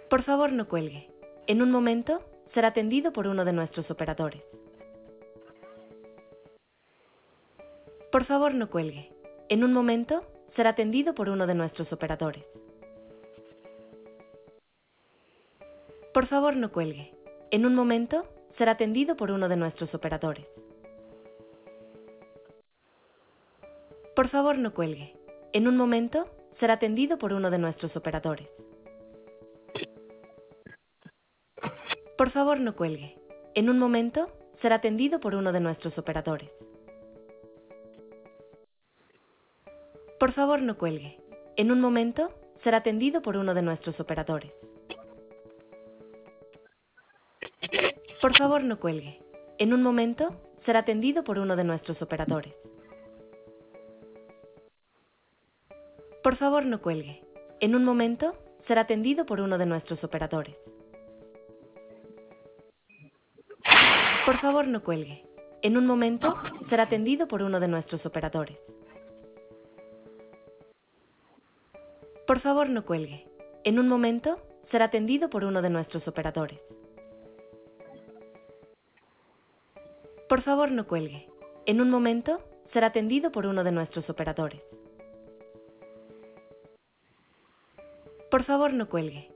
Por favor, no cuelgue. En un momento, será atendido por uno de nuestros operadores. Por favor, no cuelgue. En un momento, será atendido por uno de nuestros operadores. Por favor, no cuelgue. En un momento, será atendido por uno de nuestros operadores. Por favor, no cuelgue. En un momento, será atendido por uno de nuestros operadores. Por favor, no cuelgue. En un momento, será atendido por uno de nuestros operadores. Por favor, no cuelgue. En un momento, será atendido por uno de nuestros operadores. Por favor, no cuelgue. En un momento, será atendido por uno de nuestros operadores. Por favor, no cuelgue. En un momento, será atendido por uno de nuestros operadores. Por favor, no cuelgue. En un momento, será atendido por uno de nuestros operadores. Por favor, no cuelgue. En un momento, será atendido por uno de nuestros operadores. Por favor, no cuelgue. En un momento, será atendido por uno de nuestros operadores. Por favor, no cuelgue.